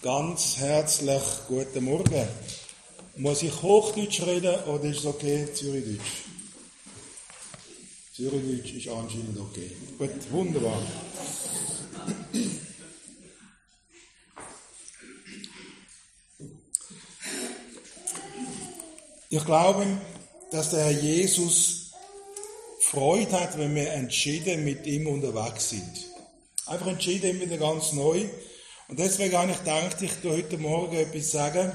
Ganz herzlich guten Morgen. Muss ich Hochdeutsch reden oder ist es okay, Zürichdeutsch? Zürichdeutsch ist anscheinend okay. Gut, wunderbar. Ich glaube, dass der Herr Jesus Freude hat, wenn wir entschieden mit ihm unterwegs sind. Einfach entschieden wieder ganz neu. Und deswegen habe ich gedacht, ich tue heute Morgen etwas sagen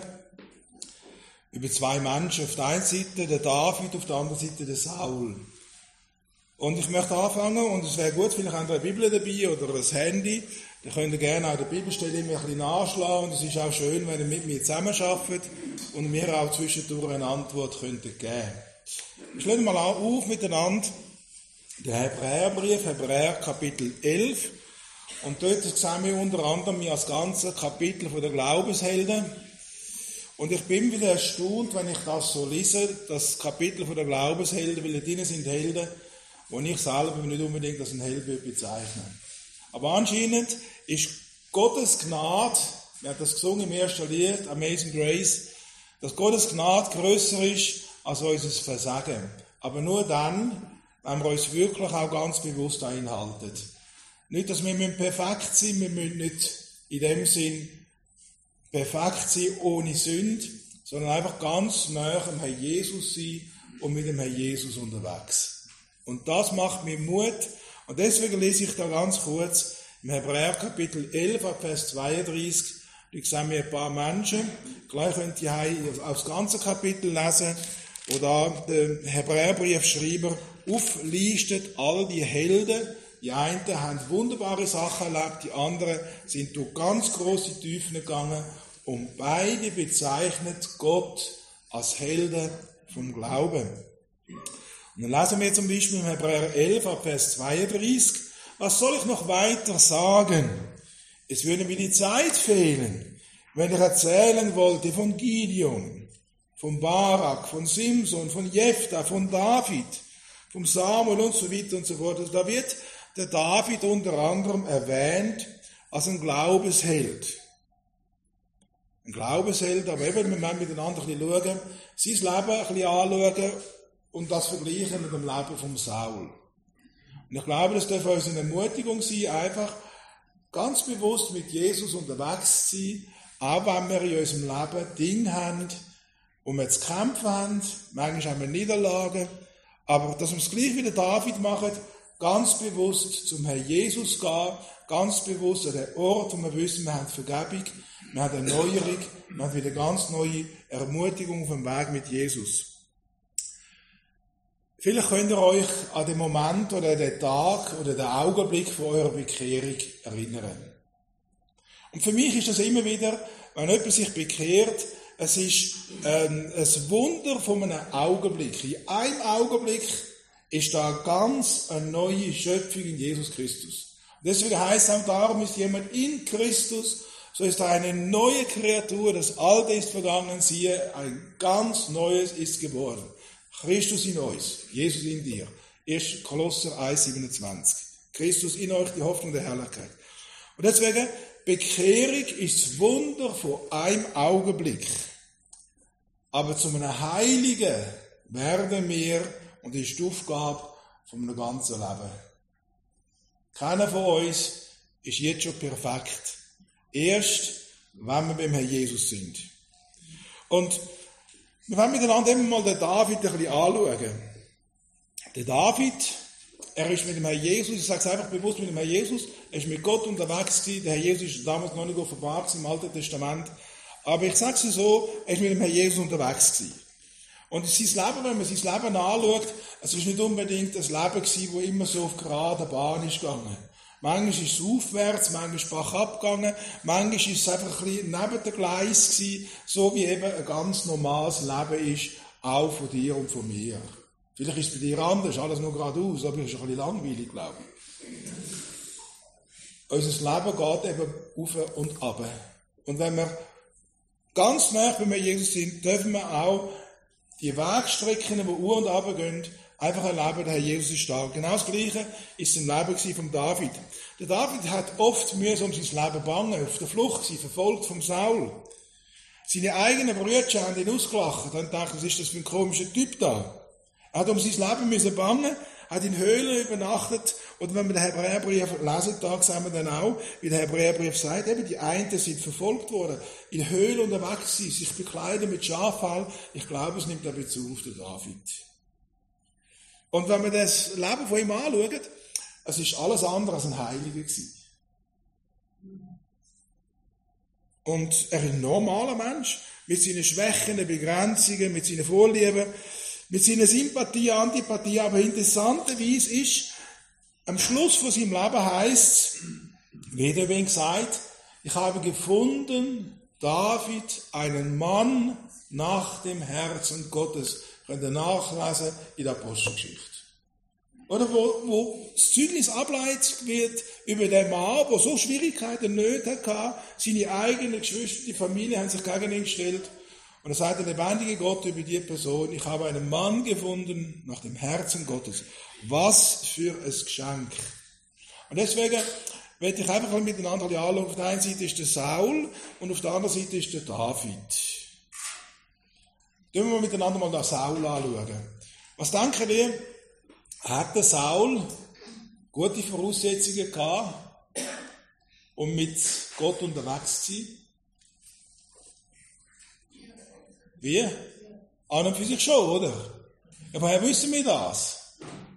über zwei Menschen. Auf der einen Seite der David, auf der anderen Seite der Saul. Und ich möchte anfangen, und es wäre gut, vielleicht habt ihr eine Bibel dabei oder ein Handy. Dann könnt ihr gerne auch die Bibelstelle immer ein bisschen nachschlagen. Und es ist auch schön, wenn ihr mit mir zusammenarbeitet und mir auch zwischendurch eine Antwort könntet geben. Wir schlagen mal auf miteinander den Hebräerbrief, Hebräer Kapitel 11. Und dort sehen wir unter anderem das ganze Kapitel von der Glaubenshelden. Und ich bin wieder erstaunt, wenn ich das so lese, das Kapitel von der Glaubenshelden, weil da drin sind Helden, wo ich selber nicht unbedingt als ein Held bezeichnen. Aber anscheinend ist Gottes Gnade, wir haben das gesungen im ersten Lied, Amazing Grace, dass Gottes Gnade grösser ist als unser Versagen. Aber nur dann, wenn wir uns wirklich auch ganz bewusst einhalten. Nicht, dass wir perfekt sind, wir müssen nicht in dem Sinn perfekt sein ohne Sünde, sondern einfach ganz nah am Herrn Jesus sein und mit dem Herrn Jesus unterwegs. Und das macht mir Mut. Und deswegen lese ich da ganz kurz im Hebräer Kapitel 11, Vers 32, da sehen wir ein paar Menschen. Gleich könnt ihr auch das ganze Kapitel lesen, wo da der Hebräerbriefschreiber auflistet all die Helden. Die einen haben wunderbare Sachen erlebt, die anderen sind durch ganz grosse Tiefen gegangen und beide bezeichnet Gott als Helden vom Glauben. Und dann lesen wir zum Beispiel im Hebräer 11, Vers 32, was soll ich noch weiter sagen? Es würde mir die Zeit fehlen, wenn ich erzählen wollte von Gideon, von Barak, von Simson, von Jephthah, von David, von Samuel und so weiter und so fort. Also da wird der David unter anderem erwähnt als ein Glaubensheld. Ein Glaubensheld, aber eben, wir müssen miteinander ein bisschen schauen, sein Leben ein bisschen anschauen und das vergleichen mit dem Leben von Saul. Und ich glaube, das darf uns eine Ermutigung sein, einfach ganz bewusst mit Jesus unterwegs zu sein, auch wenn wir in unserem Leben Dinge haben, wo wir zu kämpfen haben, manchmal haben wir Niederlagen, aber dass wir es gleich wie der David machen, ganz bewusst zum Herrn Jesus gehen, ganz bewusst an den Ort, wo wir wissen, wir haben Vergebung, wir haben Erneuerung, wir haben wieder ganz neue Ermutigung auf dem Weg mit Jesus. Vielleicht könnt ihr euch an den Moment oder den Tag oder den Augenblick von eurer Bekehrung erinnern. Und für mich ist das immer wieder, wenn jemand sich bekehrt, es ist ein Wunder von einem Augenblick. In einem Augenblick ist da ganz eine neue Schöpfung in Jesus Christus. Und deswegen heisst es auch, darum ist jemand in Christus, so ist er eine neue Kreatur, das Alte ist vergangen, siehe, ein ganz Neues ist geworden. Christus in uns, Jesus in dir. 1. Kolosser 1,27. Christus in euch, die Hoffnung der Herrlichkeit. Und deswegen, Bekehrung ist das Wunder von einem Augenblick. Aber zu einem Heiligen werden wir, und das ist die Aufgabe von einem ganzen Leben. Keiner von uns ist jetzt schon perfekt. Erst, wenn wir beim Herrn Jesus sind. Und wir wollen miteinander immer mal den David ein bisschen anschauen. Der David, er ist mit dem Herrn Jesus, ich sage es einfach bewusst mit dem Herrn Jesus, er ist mit Gott unterwegs gewesen. Der Herr Jesus ist damals noch nicht offenbart im Alten Testament. Aber ich sage es so, er ist mit dem Herrn Jesus unterwegs gewesen. Und sein Leben, wenn man sein Leben anschaut, es ist nicht unbedingt ein Leben gewesen, das immer so auf gerader Bahn ist gegangen. Manchmal ist es aufwärts, manchmal ist es bergab gegangen, manchmal ist es einfach ein bisschen neben dem Gleis gewesen, so wie eben ein ganz normales Leben ist, auch von dir und von mir. Vielleicht ist es bei dir anders, alles nur geradeaus, aber es ist ein bisschen langweilig, glaube ich. Unser Leben geht eben auf und ab. Und wenn wir ganz nah bei Jesus sind, dürfen wir auch die Wegstrecken, die auf und runter gehen, einfach erleben, der Herr Jesus ist da. Genau das Gleiche ist im Leben von David. Der David hat oft müssen um sein Leben bangen, auf der Flucht sein, verfolgt vom Saul. Seine eigenen Brüder haben ihn ausgelacht und gedacht, was ist das für ein komischer Typ da? Er hat um sein Leben müssen bangen, hat in Höhlen übernachtet, oder wenn wir den Hebräerbrief lesen, da sehen wir dann auch, wie der Hebräerbrief sagt, eben die einen sind verfolgt worden, in Höhlen unterwegs sind, sich bekleiden mit Schaffell. Ich glaube, es nimmt einen Bezug auf den David. Und wenn wir das Leben von ihm anschauen, es ist alles andere als ein Heiliger gewesen. Und er ist ein normaler Mensch, mit seinen Schwächen, Begrenzungen, mit seinen Vorlieben, mit seiner Sympathie, Antipathie. Aber interessanterweise ist, am Schluss von seinem Leben heisst es, wie der wen gesagt, ich habe gefunden, David, einen Mann nach dem Herzen Gottes. Könnt ihr nachlesen in der Apostelgeschichte. Oder wo das Zeugnis ableitet wird über den Mann, der so Schwierigkeiten, Nöte hatte, seine eigenen Geschwister, die Familie haben sich gegen ihn gestellt. Und er sagt der lebendige Gott über die Person, ich habe einen Mann gefunden nach dem Herzen Gottes. Was für ein Geschenk. Und deswegen werde ich einfach mal miteinander anschauen. Auf der einen Seite ist der Saul und auf der anderen Seite ist der David. Schauen wir miteinander mal den Saul anschauen. Was denken wir? Hat der Saul gute Voraussetzungen gehabt, um mit Gott unterwegs zu sein? Wie? An und für sich schon, oder? Aber woher wissen wir das?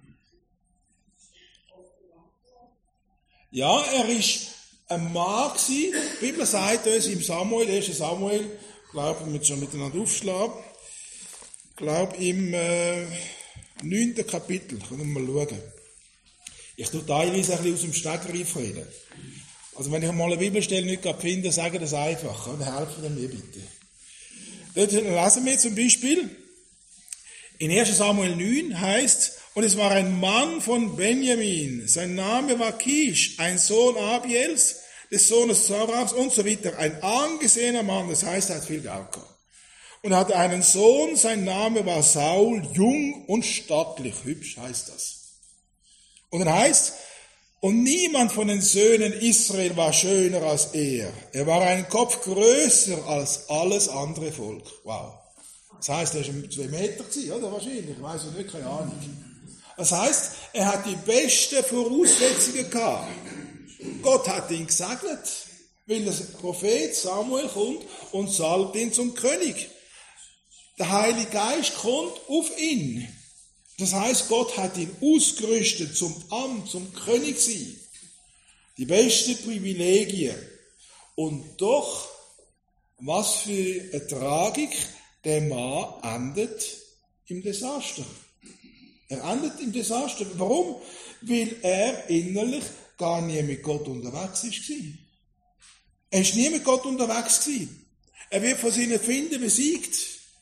Ja, er ist ein Mann gewesen. Die Bibel sagt uns im Samuel, 1. Samuel, glaube ich, wir schon miteinander aufschlagen, glaube im 9. Kapitel, können wir mal schauen. Ich tue teilweise ein bisschen aus dem Stegreif reden. Also wenn ich mal eine Bibelstelle nicht finde, sage das einfach. Und helfen mir bitte. Dort lesen wir zum Beispiel, in 1. Samuel 9 heißt, und es war ein Mann von Benjamin, sein Name war Kisch, ein Sohn Abiels, des Sohnes Zorams und so weiter. Ein angesehener Mann, das heißt, er hat viel Geld gehabt. Und er hatte einen Sohn, sein Name war Saul, jung und stattlich, hübsch heißt das. Und dann heißt, und niemand von den Söhnen Israel war schöner als er. Er war einen Kopf größer als alles andere Volk. Wow. Das heißt, er war 2 Meter gewesen, oder? Wahrscheinlich. Ich weiss nicht, keine Ahnung. Das heißt, er hat die besten Voraussetzungen gehabt. Gott hat ihn gesegnet, weil der Prophet Samuel kommt und salbt ihn zum König. Der Heilige Geist kommt auf ihn. Das heißt, Gott hat ihn ausgerüstet zum Amt, zum König sein. Die besten Privilegien. Und doch, was für eine Tragik, der Mann endet im Desaster. Er endet im Desaster. Warum? Weil er innerlich gar nie mit Gott unterwegs war. Er ist nie mit Gott unterwegs gewesen. Er wird von seinen Finden besiegt.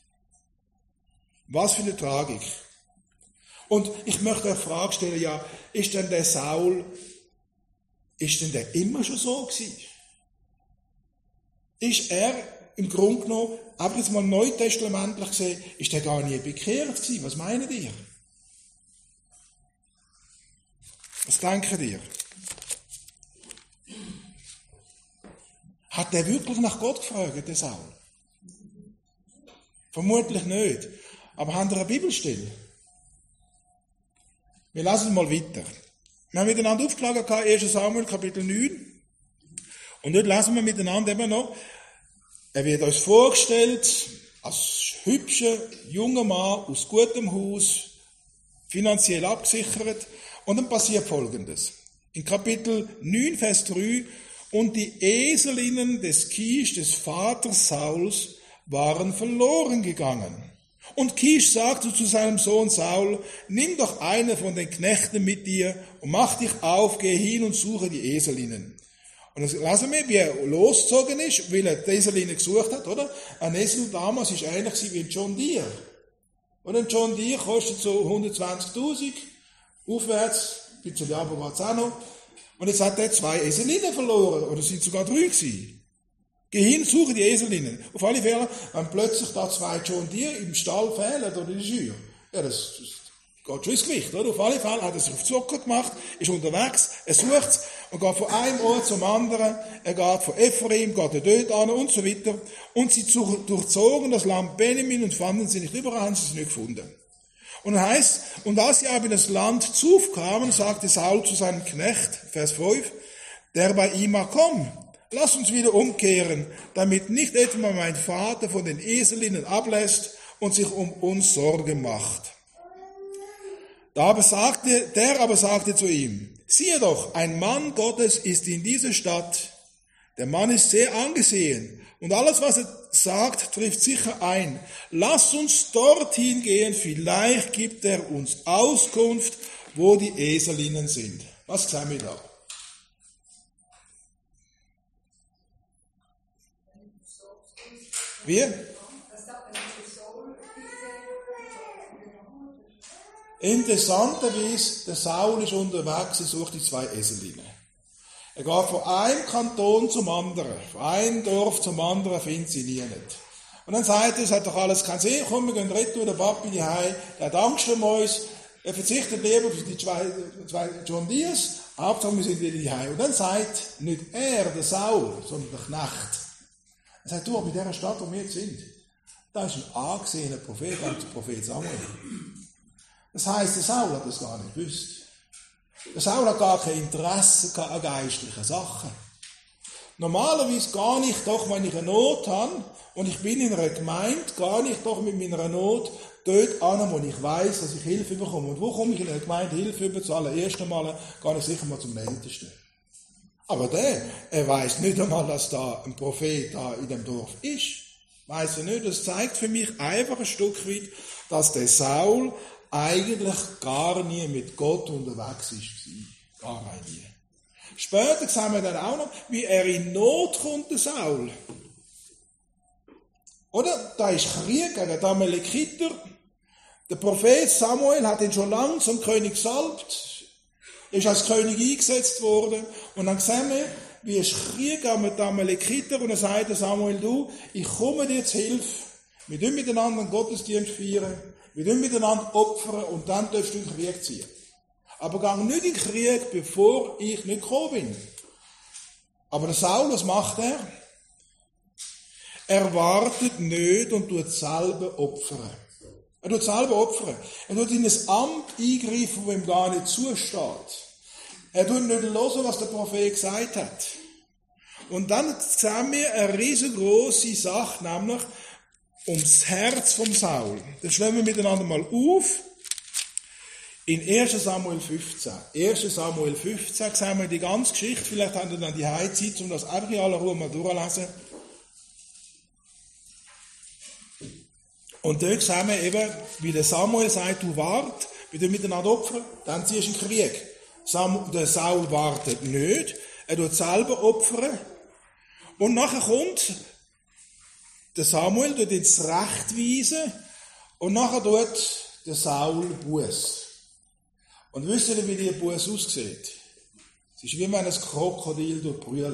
Was für eine Tragik. Und ich möchte eine Frage stellen, ja, ist denn der Saul, ist denn der immer schon so gewesen? Ist er im Grunde genommen, einfach jetzt mal neutestamentlich gesehen, ist der gar nie bekehrt gewesen? Was meinen ihr? Was denken ihr? Hat der wirklich nach Gott gefragt, der Saul? Vermutlich nicht. Aber haben wir eine Bibelstelle? Wir lesen mal weiter. Wir haben miteinander aufgeschlagen, 1. Samuel, Kapitel 9. Und dort lesen wir miteinander eben noch, er wird uns vorgestellt als hübscher, junger Mann aus gutem Haus, finanziell abgesichert. Und dann passiert Folgendes. In Kapitel 9, Vers 3, und die Eselinnen des Kisch, des Vaters Sauls, waren verloren gegangen. Und Kisch sagte zu seinem Sohn Saul, nimm doch eine von den Knechten mit dir und mach dich auf, geh hin und suche die Eselinnen. Und das lassen wir, wie er losgezogen ist, weil er die Eselinnen gesucht hat, oder? Ein Esel damals ist ähnlich wie ein John Deere. Und ein John Deere kostet so 120.000, aufwärts, ein bisschen Jahre war es auch noch. Und jetzt hat er 2 Eselinnen verloren, oder sind sogar 3 gewesen. Geh hin, suche die Eselinnen. Auf alle Fälle, wenn plötzlich da 2 John Deere im Stall fehlen oder in der Schür, ja, das Geht schon ins Gewicht, oder? Auf alle Fälle hat er sich auf die Suche gemacht, ist unterwegs, er sucht es und geht von einem Ort zum anderen. Er geht von Ephraim, geht er dort an und so weiter. Und sie durchzogen das Land Benjamin und fanden sie nicht, überall haben sie es nicht gefunden. Und dann heißt, und als sie aber in das Land Zuf kamen, sagte Saul zu seinem Knecht, Vers 5, der bei ihm war, komm, lass uns wieder umkehren, damit nicht etwa mein Vater von den Eselinnen ablässt und sich um uns Sorgen macht. Der aber sagte zu ihm, siehe doch, ein Mann Gottes ist in dieser Stadt. Der Mann ist sehr angesehen und alles, was er sagt, trifft sicher ein. Lass uns dorthin gehen, vielleicht gibt er uns Auskunft, wo die Eselinnen sind. Was sehen wir da? Wie? Interessanterweise, der Saul ist unterwegs, er sucht die 2 Eselinnen. Er geht von einem Kanton zum anderen, von einem Dorf zum anderen, findet sie nie nicht. Und dann sagt er, es hat doch alles keinen Sinn, komm, wir gehen retour, der Papi die Hause, der hat Angst um uns, er verzichtet lieber auf die 2 John Deeres, Hauptsache wir sind wieder die Hause. Und dann sagt nicht er, der Saul, sondern der Knecht. Er sagt, du, bei dieser Stadt, wo wir jetzt sind, da ist ein angesehener Prophet, der Prophet Samuel. Das heisst, der Saul hat das gar nicht gewusst. Der Saul hat gar kein Interesse an geistlichen Sachen. Normalerweise gehe ich doch, wenn ich eine Not habe, und ich bin in einer Gemeinde, gehe ich doch mit meiner Not dort an, wo ich weiss, dass ich Hilfe bekomme. Und wo komme ich in einer Gemeinde Hilfe über? Zuallererst einmal gehe ich sicher mal zum Ältesten. Aber er weiss nicht einmal, dass da ein Prophet da in dem Dorf ist. Weiss er nicht. Das zeigt für mich einfach ein Stück weit, dass der Saul eigentlich gar nie mit Gott unterwegs war. Gar nie. Später sehen wir dann auch noch, wie er in Not kommt, der Saul. Oder? Da ist Krieg gegen die Amalekiter. Der Prophet Samuel hat ihn schon lange zum König gesalbt. Er ist als König eingesetzt worden. Und dann sehen wir, wie es Krieg mit den Amalekiter. Und dann sagt Samuel, du, ich komme dir zu Hilfe. Wir tun miteinander einen Gottesdienst feiern. Wir tun miteinander opfern und dann darfst du in den Krieg ziehen. Aber gang nicht in den Krieg, bevor ich nicht gekommen bin. Aber der Saul, was macht er? Er wartet nicht und tut selber opfern. Er tut selber opfern. Er tut in ein Amt eingreifen, wo ihm gar nicht zusteht. Er tut nicht hören, was der Prophet gesagt hat. Und dann sehen wir eine riesengroße Sache, nämlich ums Herz vom Saul. Das schlagen wir miteinander mal auf. In 1. Samuel 15. 1. Samuel 15 sehen wir die ganze Geschichte. Vielleicht haben wir dann die Zeit, um das einfach in aller Ruhe mal durchzulesen. Und dort sehen wir eben, wie der Samuel sagt, du wart, wir tun miteinander opfern, dann ziehst du in den Krieg. Der Saul wartet nicht, er tut selber opfern. Und nachher kommt der Samuel tut ins Recht weisen und nachher tut der Saul Buß. Und wisst ihr, wie die Buß aussieht? Es ist wie wenn ein Krokodil brüllen.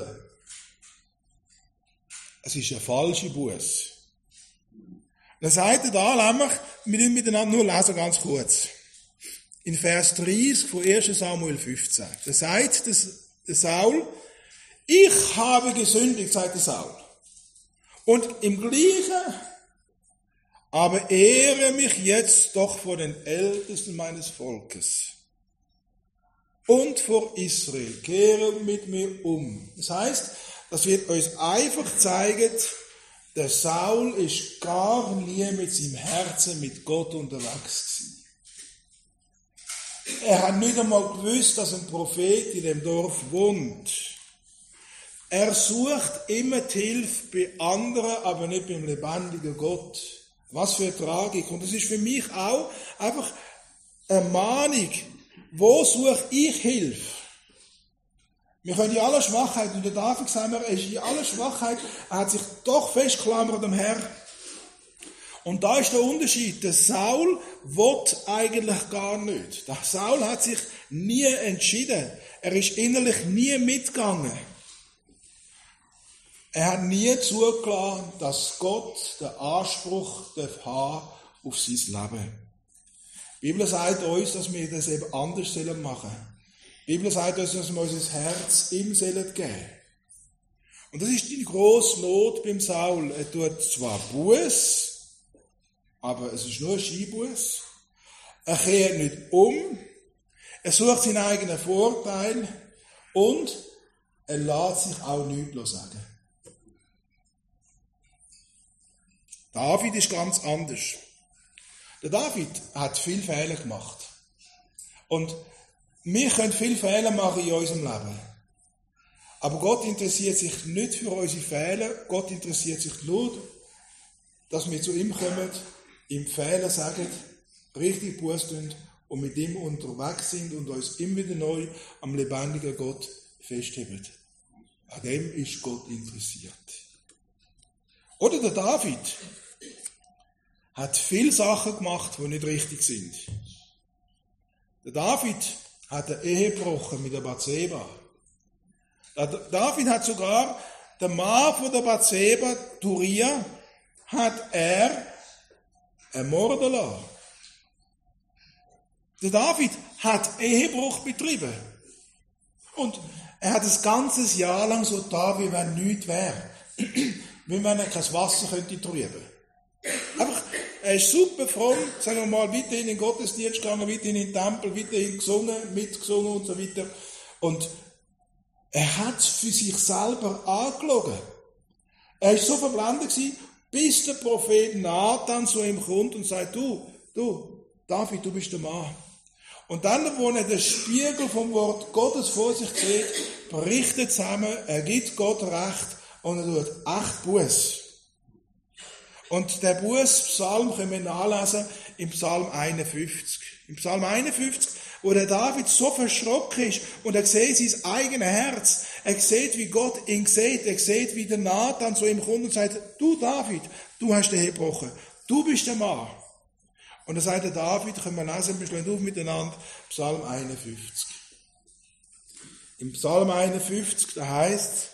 Es ist eine falsche Buß. Dann sagt er da, nämlich, wir müssen miteinander nur lesen, ganz kurz. In Vers 30 von 1. Samuel 15. Da sagt der Saul, ich habe gesündigt, sagt der Saul. Und im Gleichen, aber ehre mich jetzt doch vor den Ältesten meines Volkes und vor Israel, kehre mit mir um. Das heißt, das wird uns einfach zeigen, der Saul ist gar nie mit seinem Herzen mit Gott unterwegs gewesen. Er hat nicht einmal gewusst, dass ein Prophet in dem Dorf wohnt. Er sucht immer die Hilfe bei anderen, aber nicht beim lebendigen Gott. Was für eine Tragik. Und das ist für mich auch einfach eine Mahnung. Wo suche ich Hilfe? Wir können in aller Schwachheit, und der David sagt mir, er ist in aller Schwachheit, er hat sich doch festgeklammert am Herrn. Und da ist der Unterschied. Der Saul will eigentlich gar nicht. Der Saul hat sich nie entschieden. Er ist innerlich nie mitgegangen. Er hat nie zugelassen, dass Gott den Anspruch haben auf sein Leben. Die Bibel sagt uns, dass wir das eben anders machen sollen. Die Bibel sagt uns, dass wir unser Herz ihm geben sollen. Und das ist die grosse Not beim Saul. Er tut zwar Buß, aber es ist nur ein Skibuß. Er kehrt nicht um. Er sucht seinen eigenen Vorteil. Und er lässt sich auch nichts sagen. David ist ganz anders. Der David hat viele Fehler gemacht. Und wir können viele Fehler machen in unserem Leben. Aber Gott interessiert sich nicht für unsere Fehler. Gott interessiert sich nur, dass wir zu ihm kommen, ihm Fehler sagen, richtig Buß tun und mit ihm unterwegs sind und uns immer wieder neu am lebendigen Gott festheben. An dem ist Gott interessiert. Oder der David hat viele Sachen gemacht, die nicht richtig sind. Der David hat eine Ehe gebrochen mit der Bathseba. Der David hat sogar den Mann von der Bathseba, Uria, hat er ermorden lassen. Der David hat Ehebruch betrieben. Und er hat ein ganzes Jahr lang so da, wie wenn nichts wäre. Wie wenn er kein Wasser könnte trüben. Einfach, er ist super fromm, sagen wir mal, weiterhin in den Gottesdienst gegangen, weiterhin in den Tempel, weiterhin gesungen, mitgesungen und so weiter. Und er hat es für sich selber angelogen. Er war so verblendet gewesen, bis der Prophet Nathan zu ihm kommt und sagt, du, David, du bist der Mann. Und dann, wo er den Spiegel vom Wort Gottes vor sich sieht, bricht er zusammen, er gibt Gott Recht und er tut echt Buß. Und der Buß-Psalm können wir nachlesen im Psalm 51. Im Psalm 51, wo der David so verschrocken ist und er sieht sein eigenes Herz. Er sieht, wie Gott ihn sieht. Er sieht, wie der Nathan zu ihm kommt und sagt, du David, du hast den Ehe gebrochen. Du bist der Mann. Und dann sagt der David, können wir lesen, wir schlagen auf miteinander, Psalm 51. Im Psalm 51, da heißt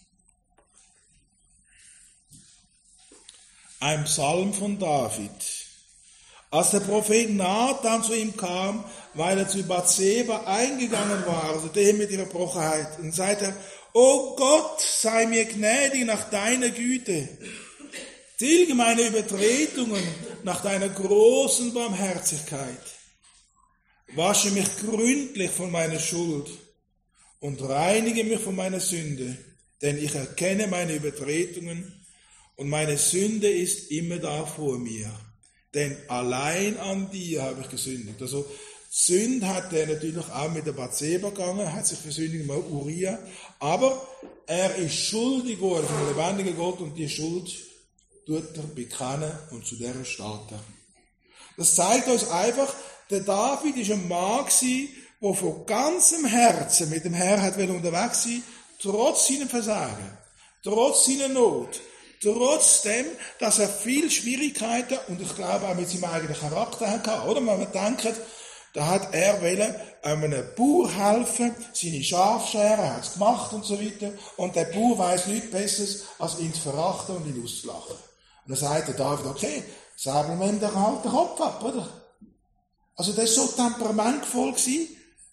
ein Psalm von David. Als der Prophet Nathan zu ihm kam, weil er zu Bathseba eingegangen war, also dem mit ihrer Brochenheit, und sagte, O Gott, sei mir gnädig nach deiner Güte. Tilge meine Übertretungen nach deiner großen Barmherzigkeit. Wasche mich gründlich von meiner Schuld und reinige mich von meiner Sünde, denn ich erkenne meine Übertretungen und meine Sünde ist immer da vor mir. Denn allein an dir habe ich gesündigt. Also, Sünde hat er natürlich auch mit der Bathseba gegangen, hat sich versündigt mit Uria, aber er ist schuldig geworden vom lebendigen Gott und die Schuld tut er bekennen und zu der steht er. Das zeigt uns einfach, der David ist ein Mann gewesen, der von ganzem Herzen mit dem Herrn hat unterwegs sein, trotz seinem Versagen, trotz seiner Not, trotzdem, dass er viele Schwierigkeiten und ich glaube auch mit seinem eigenen Charakter hatte, oder? Wenn man denkt, da hat er einem Bauer helfen, seine Schafe scheren, er hat es gemacht und so weiter, und der Bauer weiss nichts Besseres, als ihn zu verachten und ihn auszulachen. Und dann sagt der David, okay, säbeln wir ihm den kalten Kopf ab, oder? Also der war so temperamentvoll gewesen,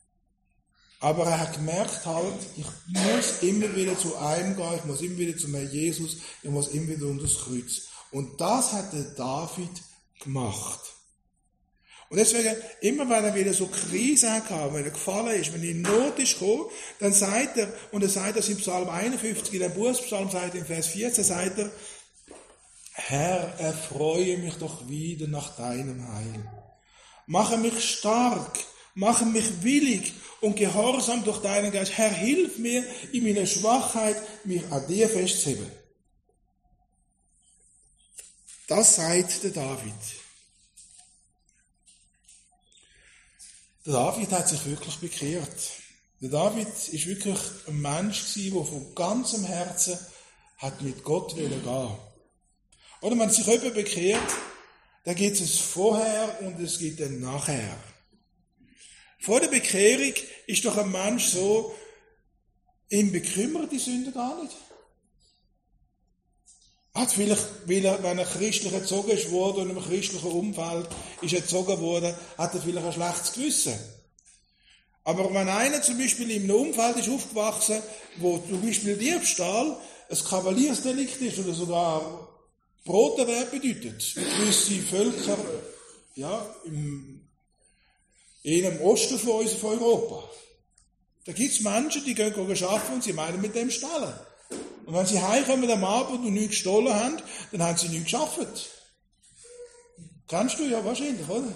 aber er hat gemerkt halt, ich muss immer wieder zu einem gehen, ich muss immer wieder zu mir Jesus, ich muss immer wieder unter das Kreuz. Und das hat der David gemacht. Und deswegen, immer wenn er wieder so Krise hatte, wenn er gefallen ist, wenn er in Not ist gekommen, dann sagt er, und er sagt das im Psalm 51, in der Bußpsalm sagt er, in Vers 14, sagt er, Herr, erfreue mich doch wieder nach deinem Heil. Mache mich stark, mache mich willig und gehorsam durch deinen Geist. Herr, hilf mir in meiner Schwachheit, mich an dir festzuheben. Das sagt der David. Der David hat sich wirklich bekehrt. Der David ist wirklich ein Mensch gewesen, der von ganzem Herzen hat mit Gott gehen wollte. Oder wenn sich jemand bekehrt, dann gibt es vorher und es gibt ein nachher. Vor der Bekehrung ist doch ein Mensch so, ihm bekümmert die Sünde gar nicht. Hat vielleicht, weil er, wenn er christlich erzogen ist worden und in einem christlichen Umfeld ist erzogen worden, hat er vielleicht ein schlechtes Gewissen. Aber wenn einer zum Beispiel in einem Umfeld ist aufgewachsen, wo zum Beispiel Diebstahl ein Kavaliersdelikt ist oder sogar Broterwerb bedeutet, gewisse Völker, ja, im Osten von uns, von Europa. Da gibt es Menschen, die gehen arbeiten und sie meinen mit dem stehlen. Und wenn sie heimkommen am Abend und nichts gestohlen haben, dann haben sie nichts geschafft. Kennst du ja wahrscheinlich, oder?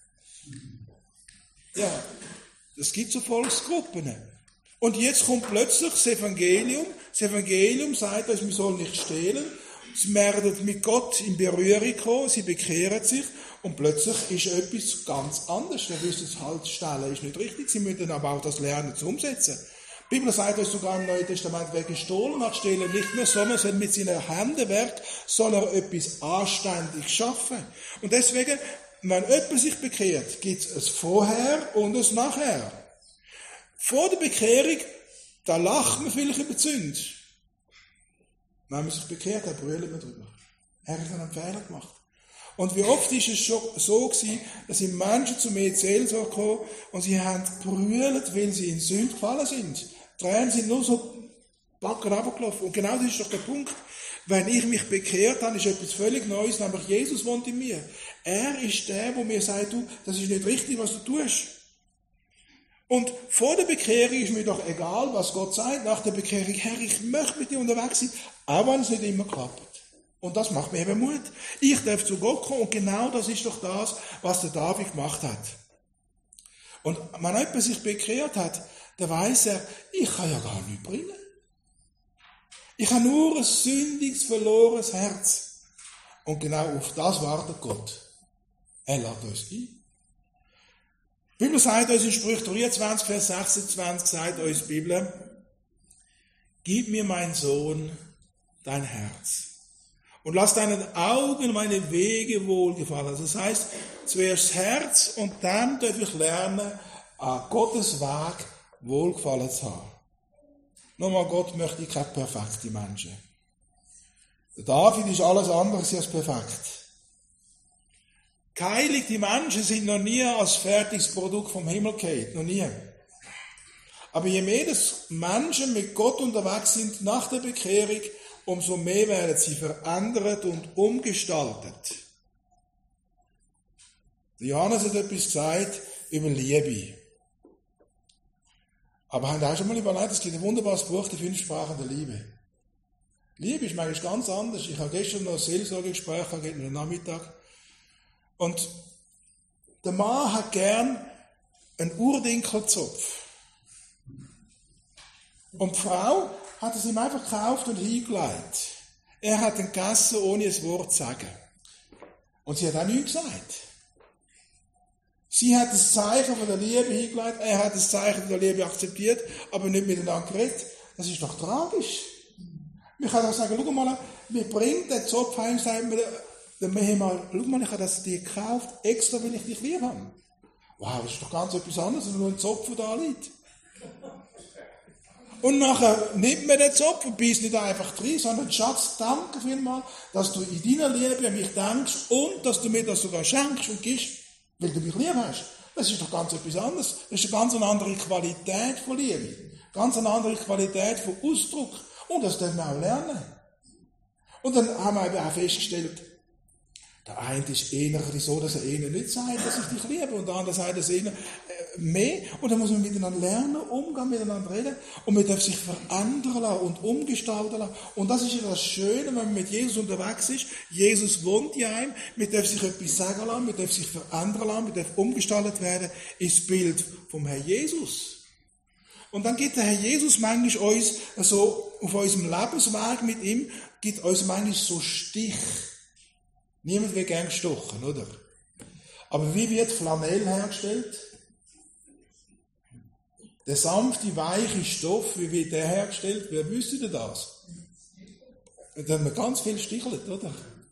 Ja, es gibt so Volksgruppen. Und jetzt kommt plötzlich das Evangelium. Das Evangelium sagt uns, wir sollen nicht stehlen. Sie werden mit Gott in Berührung kommen, sie bekehren sich und plötzlich ist etwas ganz anderes. Ihr wisst, das halt stellen ist nicht richtig, sie müssen aber auch das lernen zu umsetzen. Die Bibel sagt uns sogar im Neuen Testament, wer gestohlen hat, stehlen nicht mehr, sondern mit seinen Händenwerk soll er etwas anständig schaffen. Und deswegen, wenn jemand sich bekehrt, gibt es ein Vorher und ein Nachher. Vor der Bekehrung, da lacht man vielleicht über die Sünde. Wenn man sich bekehrt, dann brüllen wir drüber. Er hat einen Fehler gemacht. Und wie oft ist es schon so gewesen, dass sind Menschen zu mir in die Seelsorge gekommen und sie haben gebrüllt, weil sie in Sünde gefallen sind. Die Tränen sind nur so backen runtergelaufen. Und genau das ist doch der Punkt. Wenn ich mich bekehrt habe, ist etwas völlig Neues, nämlich Jesus wohnt in mir. Er ist der, der mir sagt, du, das ist nicht richtig, was du tust. Und vor der Bekehrung ist mir doch egal, was Gott sagt. Nach der Bekehrung, Herr, ich möchte mit dir unterwegs sein, auch wenn es nicht immer klappt. Und das macht mir eben Mut. Ich darf zu Gott kommen und genau das ist doch das, was der David gemacht hat. Und wenn jemand sich bekehrt hat, dann weiss er, ich kann ja gar nichts bringen. Ich habe nur ein sündiges, verlorenes Herz. Und genau auf das wartet Gott. Er lädt uns ein. Die Bibel sagt uns in Sprüche 23, Vers 26, sagt uns die Bibel, gib mir, mein Sohn, dein Herz. Und lass deinen Augen meine Wege wohlgefallen. Also das heisst, zuerst das Herz und dann darf ich lernen, an Gottes Weg Wohlgefallen zu haben. Nochmal, Gott möchte keine perfekten Menschen. Der David ist alles andere als perfekt. Geheiligte Menschen sind noch nie als fertiges Produkt vom Himmel gefallen. Noch nie. Aber je mehr dass Menschen mit Gott unterwegs sind nach der Bekehrung, umso mehr werden sie verändert und umgestaltet. Johannes hat etwas gesagt über Liebe. Aber haben auch schon mal überlegt, es gibt ein wunderbares Buch, die 5 Sprachen der Liebe. Liebe ist manchmal ganz anders. Ich habe gestern noch ein Seelsorgegespräch, am Nachmittag. Und der Mann hat gern einen Urdinkelzopf. Und die Frau hat es ihm einfach gekauft und hingelegt. Er hat ihn gegessen, ohne ein Wort zu sagen. Und sie hat auch nichts gesagt. Sie hat das Zeichen von der Liebe hingelegt, er hat das Zeichen von der Liebe akzeptiert, aber nicht miteinander geredet. Das ist doch tragisch. Man kann doch sagen, schau mal, mir bringt der Zopf heim, sagt mir, schau mal, ich habe das dir gekauft, extra, weil ich dich lieb habe. Wow, das ist doch ganz etwas anderes, als nur ein Zopf, der da liegt. Und nachher nimmt man den Zopf und beißt nicht einfach drin, sondern Schatz, danke vielmals, dass du in deiner Liebe an mich denkst und dass du mir das sogar schenkst und gibst, weil du mich lieb hast. Das ist doch ganz etwas anderes. Das ist eine ganz andere Qualität von Liebe. Ganz eine andere Qualität von Ausdruck. Und das dürfen wir auch lernen. Und dann haben wir eben auch festgestellt, der eine ist eher so, dass er eher nicht sagt, dass ich dich liebe, und der andere sagt es eher mehr. Und dann muss man miteinander lernen, umgehen, miteinander reden. Und man darf sich verändern lassen und umgestalten lassen. Und das ist ja das Schöne, wenn man mit Jesus unterwegs ist. Jesus wohnt in einem. Man darf sich etwas sagen lassen, man darf sich verändern lassen, man darf umgestaltet werden ins Bild vom Herrn Jesus. Und dann gibt der Herr Jesus manchmal uns so auf unserem Lebensweg mit ihm, gibt uns manchmal so Stich. Niemand will gern gestochen, oder? Aber wie wird Flanell hergestellt? Der sanfte, weiche Stoff, wie wird der hergestellt? Wer wüsste denn das? Da haben wir ganz viel stichelt, oder?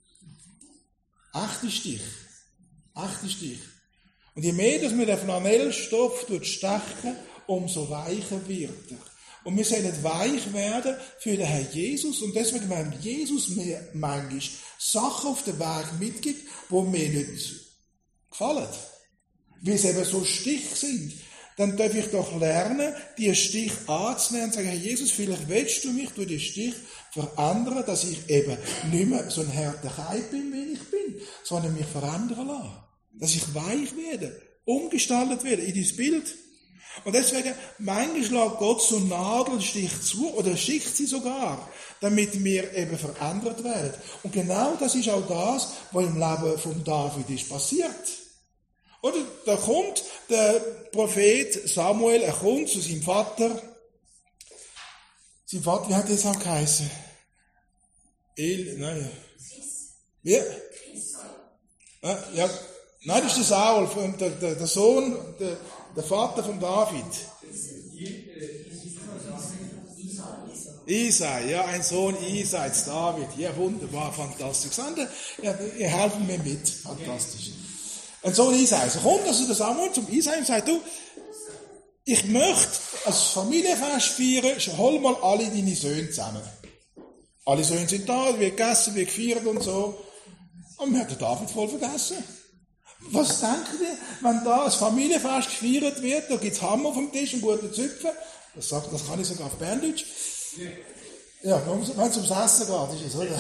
Echte Stich. Echte Stich. Und je mehr, dass man den Flanellstoff stechen, umso weicher wird er. Und wir sollen weich werden für den Herrn Jesus. Und deswegen, wenn Jesus mir manchmal Sachen auf den Weg mitgibt, die mir nicht gefallen, weil sie eben so Stich sind, dann darf ich doch lernen, diesen Stich anzunehmen und sagen, Herr Jesus, vielleicht willst du mich durch den Stich verändern, dass ich eben nicht mehr so ein harter Kai bin, wie ich bin, sondern mich verändern lasse. Dass ich weich werde, umgestaltet werde in dein Bild. Und deswegen, manchmal schlägt Gott so einen Nadelstich zu, oder schickt sie sogar, damit wir eben verändert werden. Und genau das ist auch das, was im Leben von David ist passiert. Oder da kommt der Prophet Samuel, er kommt zu seinem Vater. Sein Vater, wie hat das auch geheißen? Nein. Wie? Ja. Nein, das ist der Saul, der Sohn, der Vater von David. Isai, ja, ein Sohn Isais, David. Ja, wunderbar, fantastisch. Ja, ihr helft mir mit. Fantastisch. Ein Sohn Isai. So kommt also der Samuel zum Isai und sagt, du, ich möchte als Familienfest feiern, hol mal alle deine Söhne zusammen. Alle Söhne sind da, wird gegessen, wird gefeiert und so. Und man hat den David voll vergessen. Was denkt ihr, wenn da ein Familienfest gefeiert wird, da gibt's Hammer auf dem Tisch und gute Züpfen? Das kann ich sogar auf Berndeutsch. Ja, wenn es ums Essen geht, ist es, oder?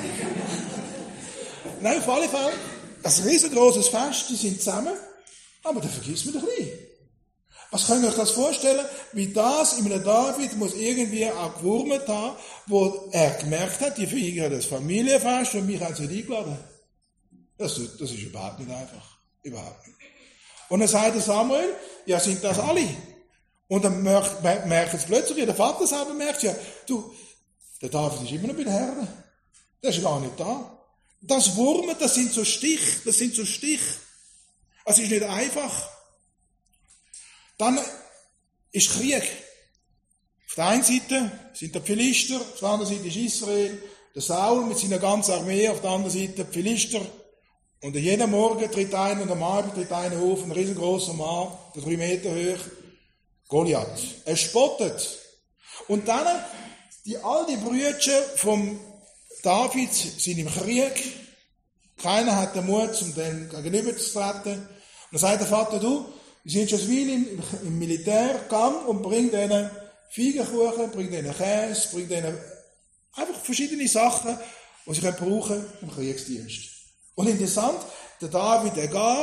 Nein, auf alle Fälle, ein riesengroßes Fest, die sind zusammen, aber da vergisst man doch nie. Was könnt ihr euch das vorstellen? Wie das in einem David muss irgendwie auch gewurmt haben, wo er gemerkt hat, die feiern das Familienfest und mich haben sie nicht eingeladen. Das ist überhaupt nicht einfach. Überhaupt nicht. Und dann sagt der Samuel, ja, sind das alle? Und dann merkt es plötzlich, der Vater selber merkt, ja, du, der David ist immer noch bei den Herren. Der ist gar nicht da. Das Wurmen, das sind so Stich. Es ist nicht einfach. Dann ist Krieg. Auf der einen Seite sind die Philister, auf der anderen Seite ist Israel, der Saul mit seiner ganzen Armee, auf der anderen Seite die Philister. Und jeden Morgen tritt einer und am Abend tritt einer auf, ein riesengroßer Mann, 3 Meter hoch, Goliath. Er spottet. Und dann, all die Brüder vom David sind im Krieg. Keiner hat den Mut, um dem gegenüber zu treten. Und dann sagt der Vater, du, wir sind schon ein Weile im Militärgang und bring denen Feigenkuchen, bring denen Käse, bring denen einfach verschiedene Sachen, die sie brauchen können im Kriegsdienst. Und interessant, der David,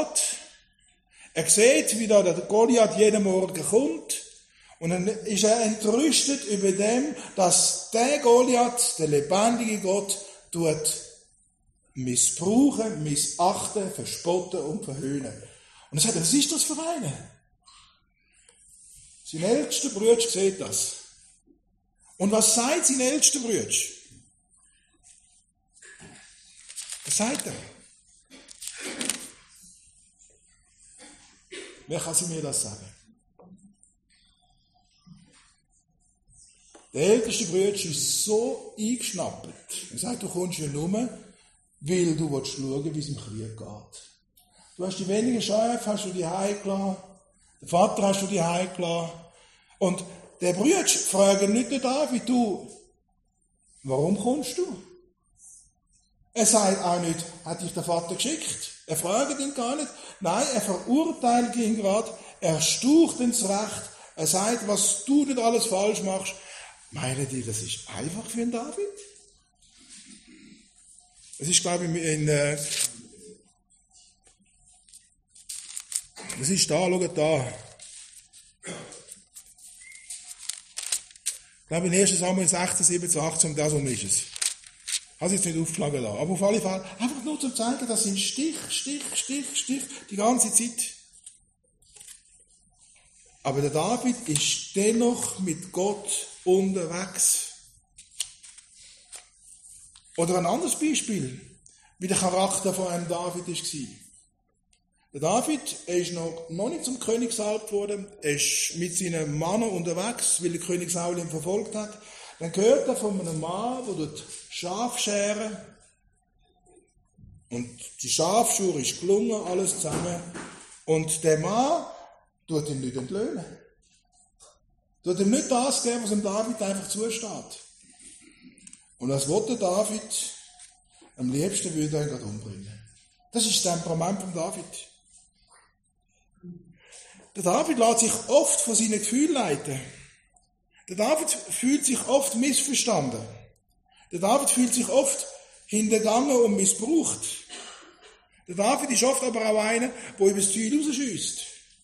er sieht, wie da der Goliath jeden Morgen kommt, und dann ist er entrüstet über dem, dass der Goliath, der lebendige Gott, missbrauchen, missachten, verspotten und verhöhnen. Und er sagt, was ist das für eine? Sein ältester Bruder sieht das. Und was sagt sein ältester Bruder? Was sagt er? Wer kann sie mir das sagen? Der älteste Bruder ist so eingeschnappt. Er sagt, du kommst ja nur, weil du schauen willst, wie es im Krieg geht. Du hast die wenigen Schafe, hast du die heimgelassen. Den Vater hast du die heimgelassen. Und der Bruder fragt nicht den David, du, warum kommst du? Er sagt auch nicht, hat dich der Vater geschickt? Er fragt ihn gar nicht. Nein, er verurteilt ihn gerade. Er staucht ins Recht. Er sagt, was du nicht alles falsch machst. Meinen die, das ist einfach für einen David? Es ist, glaube ich, das ist da, schaut da. Ich glaube, in 1. Samuel 16, 17, 18, das ist es. Ich habe es jetzt nicht aufgeschlagen da. Aber auf alle Fälle, einfach nur zum zeigen, das sind Stich, die ganze Zeit. Aber der David ist dennoch mit Gott unterwegs. Oder ein anderes Beispiel, wie der Charakter von einem David war. Der David, er ist noch nicht zum König gesalbt worden, er ist mit seinen Männern unterwegs, weil der König Saul ihn verfolgt hat. Dann hört er von einem Mann, der dort Schaf scheren. Und die Schafschur ist gelungen, alles zusammen. Und der Mann tut ihn nicht entlöhnen. tut ihm nicht das geben, was dem David einfach zusteht. Und was will der David? Am liebsten würde er ihn gerade umbringen. Das ist das Temperament von David. Der David lässt sich oft von seinen Gefühlen leiten. Der David fühlt sich oft missverstanden. Der David fühlt sich oft hintergangen und missbraucht. Der David ist oft aber auch einer, der über das Ziel rausschiesst.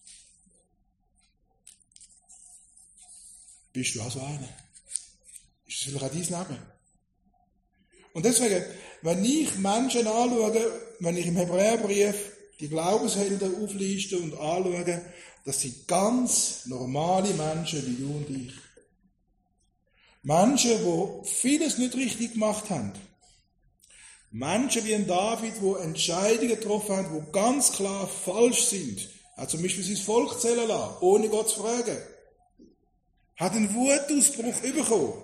Bist du auch so einer? Ist das vielleicht auch dein Leben? Und deswegen, wenn ich Menschen anschaue, wenn ich im Hebräerbrief die Glaubenshelden aufliste und anschaue, das sind ganz normale Menschen wie du und ich. Menschen, die vieles nicht richtig gemacht haben. Menschen wie ein David, die Entscheidungen getroffen haben, die ganz klar falsch sind. Er hat zum Beispiel sein Volk zählen lassen, ohne Gott zu fragen. Hat einen Wutausbruch bekommen.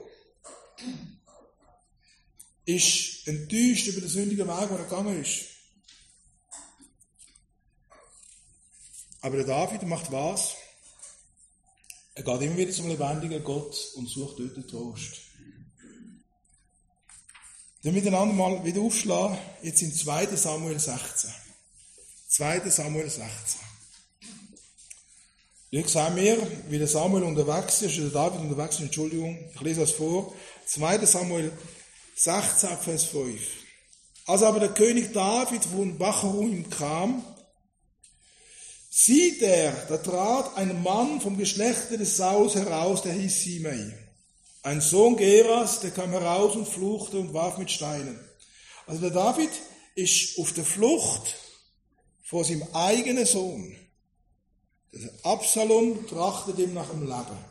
Ist enttäuscht über den sündigen Weg, den er gegangen ist. Aber der David macht was? Er geht immer wieder zum lebendigen Gott und sucht dort den Trost. Dann miteinander mal wieder aufschlagen, jetzt in 2. Samuel 16. 2. Samuel 16. Hier sehen wir, wie der Samuel unterwegs ist, oder David unterwegs ist, Entschuldigung, ich lese das vor. 2. Samuel 16, Vers 5. Als aber der König David von Bachurim kam, sieht er, da trat ein Mann vom Geschlechte des Sauls heraus, der hieß Simei. Ein Sohn Geras, der kam heraus und fluchte und warf mit Steinen. Also der David ist auf der Flucht vor seinem eigenen Sohn. Der Absalom trachtet ihm nach dem Leben.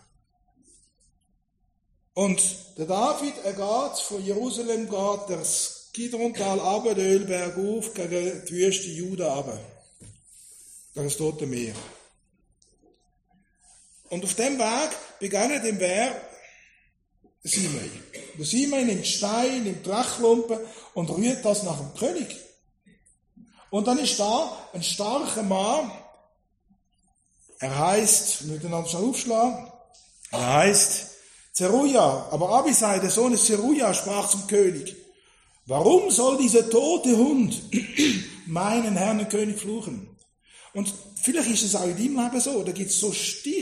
Und der David, er geht von Jerusalem, geht das Kidrontal runter, den Ölberg auf, gegen die Wüste Juda runter. Gegen das Tote Meer. Und auf dem Weg begegnet ihm wer? Simei. Der Simei nimmt Stein, nimmt Drechklumpen und rührt das nach dem König. Und dann ist da ein starker Mann. Er heisst, wir müssen uns schnell aufschlagen, er heisst Zeruja. Aber Abisai, der Sohn des Zeruja, sprach zum König: Warum soll dieser tote Hund meinen Herrn und König fluchen? Und vielleicht ist es auch in deinem Leben so, da gibt es so Stich.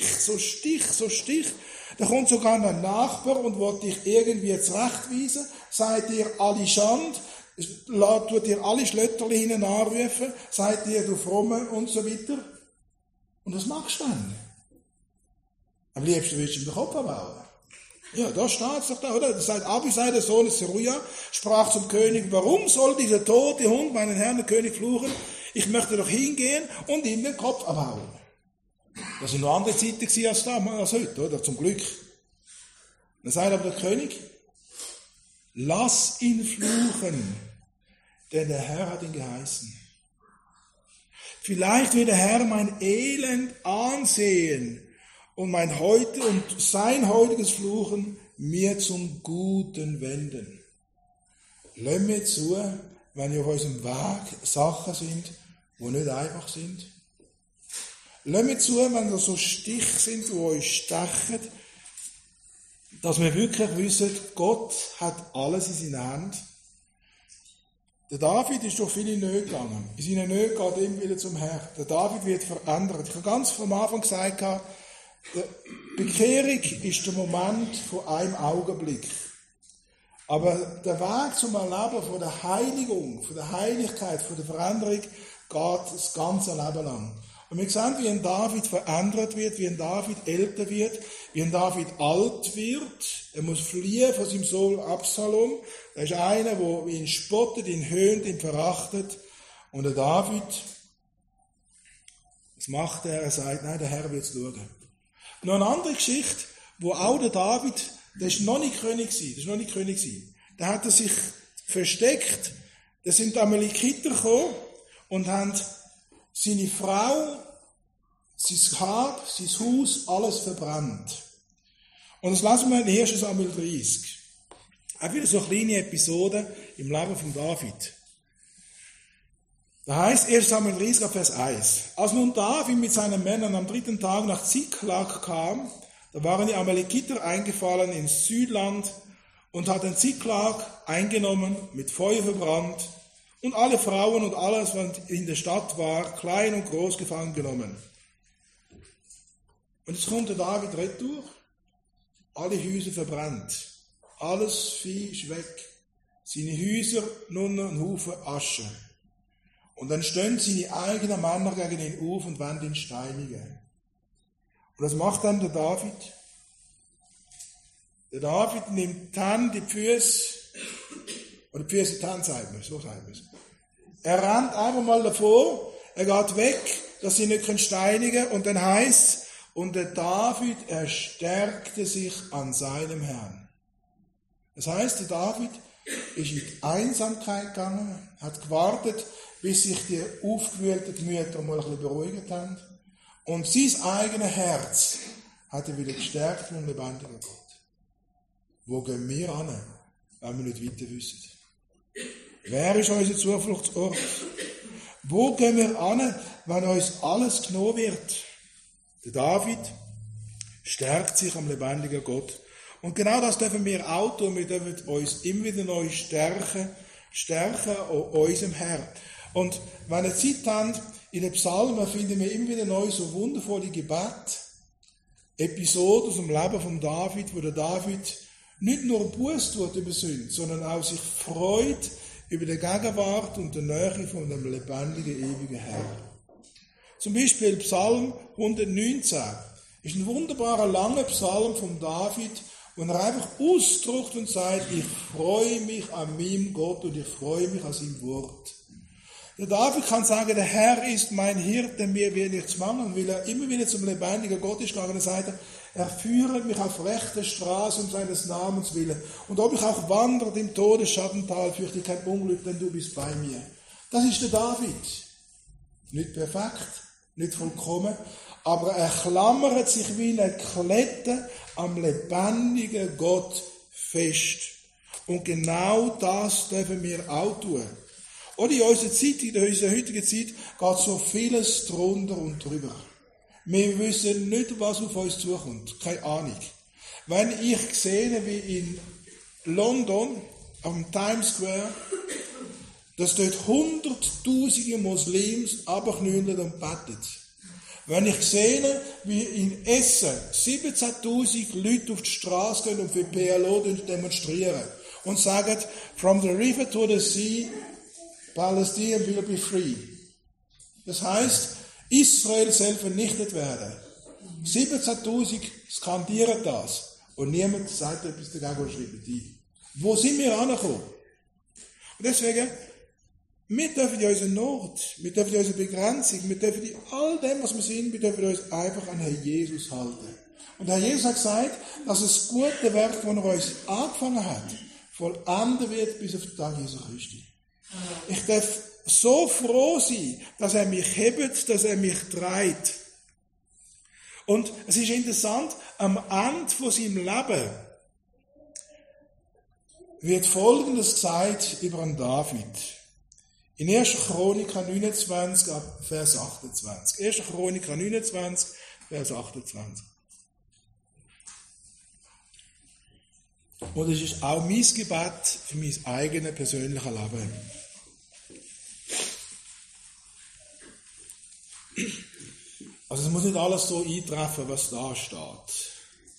Da kommt sogar ein Nachbar und will dich irgendwie zurechtweisen, sagt dir alle Schand, tut dir alle Schlötterli hinten anrufen, sagt dir, du Fromme und so weiter. Und was machst du dann? Am liebsten willst du ihm den Kopf abhauen. Ja, da steht es doch da, oder? Das sagt Abisai, der Sohn des Zeruja, sprach zum König: Warum soll dieser tote Hund meinen Herrn und König fluchen? Ich möchte doch hingehen und ihm den Kopf abhauen. Das sind noch andere Zeiten als heute, oder? Zum Glück. Dann sagt aber der König: Lass ihn fluchen, denn der Herr hat ihn geheißen. Vielleicht wird der Herr mein Elend ansehen und sein heutiges Fluchen mir zum Guten wenden. Lass mir zu, wenn auf unserem Weg Sachen sind, die nicht einfach sind. Lass mir zu, wenn da so Stiche sind, die uns stechen, dass wir wirklich wissen, Gott hat alles in seiner Hand. Der David ist durch viele Nöte gegangen. In seinen Nöten geht er immer wieder zum Herrn. Der David wird verändert. Ich habe ganz vom Anfang gesagt, die Bekehrung ist der Moment von einem Augenblick. Aber der Weg zum Erleben von der Heiligung, von der Heiligkeit, von der Veränderung geht das ganze Leben lang. Und wir sehen, wie ein David verändert wird, wie ein David älter wird, wie ein David alt wird. Er muss fliehen von seinem Sohn Absalom. Er ist einer, der ihn spottet, ihn höhnt, ihn verachtet. Und der David, was macht er? Er sagt, nein, der Herr wird es schauen. Noch eine andere Geschichte, wo auch der David, der ist noch nicht König gewesen. Da hat er sich versteckt. Da sind die Amalekiter gekommen und haben seine Frau, sein Hab, sein Haus, alles verbrannt. Und das lesen wir in 1. Samuel 30. Auch wieder so kleine Episoden im Leben von David. Da heißt 1. Samuel 30, Vers 1. Als nun David mit seinen Männern am 3. Tag nach Ziklag kam, Da waren die Amalekiter eingefallen ins Südland und hatten Ziklag eingenommen, mit Feuer verbrannt und alle Frauen und alles, was in der Stadt war, klein und groß, gefangen genommen. Und jetzt kommt der David retour, alle Häuser verbrannt, alles Vieh ist weg, seine Häuser nur noch ein Haufen Asche. Und dann stehen seine eigenen Männer gegen ihn auf und wollen ihn steinigen. Und was macht dann der David? Der David nimmt dann die Füße, oder die Füße in die Hand, sagt man, so sagt man es. Er rennt einfach mal davor, er geht weg, dass sie nicht steinigen können, und dann heisst, und der David, er stärkte sich an seinem Herrn. Das heisst, der David ist in die Einsamkeit gegangen, hat gewartet, bis sich die aufgewühlten Gemüter mal ein bisschen beruhigt haben. Und sein eigenes Herz hat er wieder gestärkt mit dem lebendigen Gott. Wo gehen wir hin, wenn wir nicht weiter wissen? Wer ist unser Zufluchtsort? Wo gehen wir hin, wenn uns alles genommen wird? Der David stärkt sich am lebendigen Gott. Und genau das dürfen wir auch tun. Wir dürfen uns immer wieder neu stärken an unserem Herrn. Und wenn wir Zeit haben, in den Psalmen finden wir immer wieder neu so wundervolle Gebete, Episoden aus dem Leben von David, wo der David nicht nur Buß tut über Sünde, sondern auch sich freut über die Gegenwart und die Nähe von dem lebendigen, ewigen Herrn. Zum Beispiel Psalm 119 ist ein wunderbarer, langer Psalm von David, wo er einfach ausdrückt und sagt, ich freue mich an meinem Gott und ich freue mich an seinem Wort. Der David kann sagen, der Herr ist mein Hirte, mir wird nichts mangeln, weil er immer wieder zum lebendigen Gott ist gegangen und sagt, er führt mich auf rechter Straße um seines Namens willen. Und ob ich auch wandert im Todesschattental, fürchte ich kein Unglück, denn du bist bei mir. Das ist der David. Nicht perfekt, nicht vollkommen, aber er klammert sich wie eine Klette am lebendigen Gott fest. Und genau das dürfen wir auch tun. Oder in unserer Zeit, in unserer heutigen Zeit, geht so vieles drunter und drüber. Wir wissen nicht, was auf uns zukommt. Keine Ahnung. Wenn ich sehe, wie in London, am Times Square, dass dort hunderttausende Muslims abknüllen und beten. Wenn ich sehe, wie in Essen 17.000 Leute auf die Straße gehen und für PLO demonstrieren und sagen, from the river to the sea, Palestine will be free. Das heisst, Israel soll vernichtet werden. 17.000 skandieren das. Und niemand sagt etwas dagegen oder schreibt ein. Wo sind wir angekommen? Und deswegen, wir dürfen in unserer Not, wir dürfen in unserer Begrenzung, wir dürfen in all dem, was wir sind, wir dürfen uns einfach an Herrn Jesus halten. Und Herr Jesus hat gesagt, dass das gute Werk, das er uns angefangen hat, vollendet wird bis auf den Tag Jesu Christi. Ich darf so froh sein, dass er mich hebt, dass er mich trägt. Und es ist interessant, am Ende von seinem Leben wird Folgendes gesagt über den David. In 1. Chroniker 29, Vers 28. 1. Chroniker 29, Vers 28. Und es ist auch mein Gebet für mein eigenes persönliches Leben. Also es muss nicht alles so eintreffen, was da steht.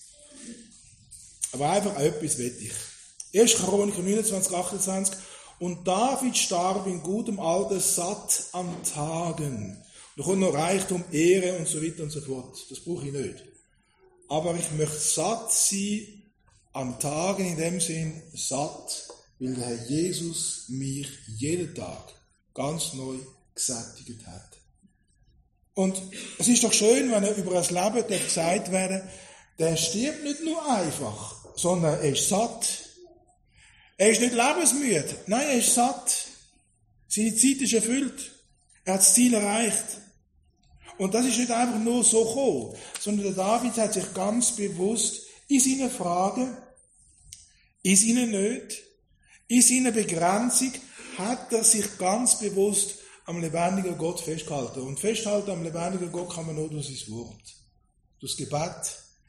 Aber einfach etwas will ich. 1. Chroniker 29, 28. Und David starb in gutem Alter satt an Tagen. Da kommt noch Reichtum, Ehre und so weiter und so fort. Das brauche ich nicht. Aber ich möchte satt sein an Tagen, in dem Sinn satt, weil der Herr Jesus mich jeden Tag ganz neu gesättigt hat. Und es ist doch schön, wenn er über ein Leben gesagt werden, der stirbt nicht nur einfach, sondern er ist satt. Er ist nicht lebensmüde. Nein, er ist satt. Seine Zeit ist erfüllt. Er hat das Ziel erreicht. Und das ist nicht einfach nur so gekommen, sondern der David hat sich ganz bewusst in seinen Fragen, in seinen Nöten, in seiner Begrenzung, hat er sich ganz bewusst am lebendigen Gott festgehalten. Und festhalten am lebendigen Gott kann man nur durch sein Wort, durch das Gebet,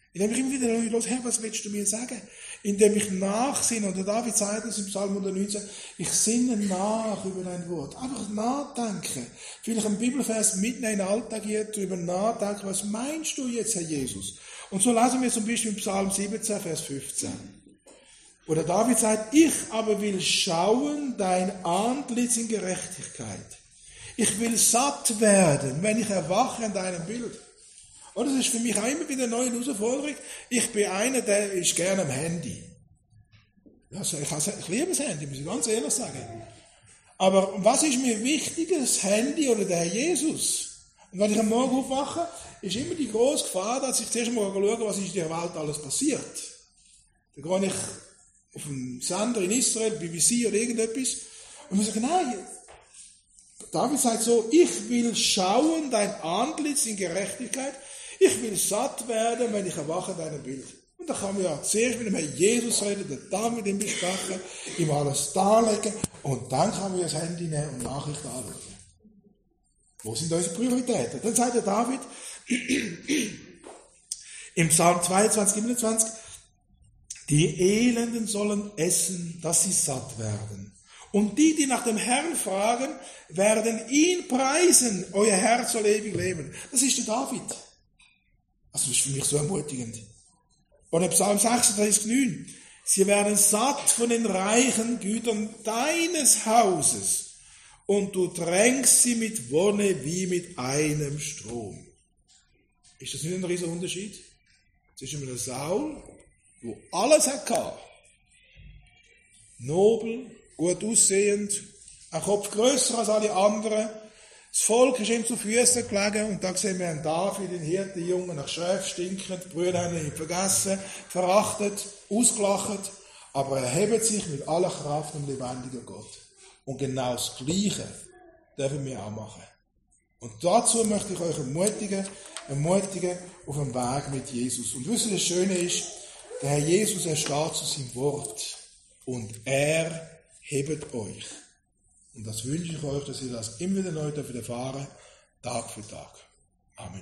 Indem ich immer wieder höre, Herr, was willst du mir sagen? Indem ich nachsinne, und der David sagt es im Psalm 119, ich sinne nach über dein Wort. Einfach nachdenken. Vielleicht einen Bibelvers mitnehmen in den Alltag hier, darüber nachdenken, was meinst du jetzt, Herr Jesus? Und so lesen wir zum Beispiel im Psalm 17, Vers 15. Wo der David sagt, ich aber will schauen dein Antlitz in Gerechtigkeit. Ich will satt werden, wenn ich erwache an deinem Bild. Und das ist für mich auch immer wieder eine neue Herausforderung. Ich bin einer, der ist gerne am Handy. Also ich liebe das Handy, muss ich ganz ehrlich sagen. Aber was ist mir wichtiger, das Handy oder der Herr Jesus? Und wenn ich am Morgen aufwache, ist immer die grosse Gefahr, dass ich zuerst mal schaue, was ist in der Welt alles passiert. Dann gehe ich auf einen Sender in Israel, BBC oder irgendetwas, und muss sagen, nein, David sagt so, ich will schauen dein Antlitz in Gerechtigkeit, ich will satt werden, wenn ich erwache deinem Bild. Und da kann man ja zuerst mit dem Herrn Jesus reden, den Tag mit ihm besprechen, ihm alles darlegen, und dann kann man das Handy nehmen und Nachrichten anschauen. Wo sind unsere Prioritäten? Dann sagt der David im Psalm 22, 27, die Elenden sollen essen, dass sie satt werden. Und die nach dem Herrn fragen, werden ihn preisen. Euer Herz soll ewig leben. Das ist der David. Also das ist für mich so ermutigend. Und im Psalm 36, 9. Sie werden satt von den reichen Gütern deines Hauses. Und du tränkst sie mit Wonne wie mit einem Strom. Ist das nicht ein riesiger Unterschied zwischen einem Saul, wo alles hatte, nobel, gut aussehend, ein Kopf grösser als alle anderen, das Volk ist ihm zu Füßen gelegen, und da sehen wir einen David, den Hirtenjungen, nach Schäf stinkend, die Brüder haben ihn vergessen, verachtet, ausgelacht, aber er hebt sich mit aller Kraft um lebendigen Gott. Und genau das Gleiche dürfen wir auch machen. Und dazu möchte ich euch ermutigen auf dem Weg mit Jesus. Und wisst ihr, das Schöne ist, der Herr Jesus, er steht zu seinem Wort. Und er hebt euch. Und das wünsche ich euch, dass ihr das immer wieder neu erfahren, Tag für Tag. Amen.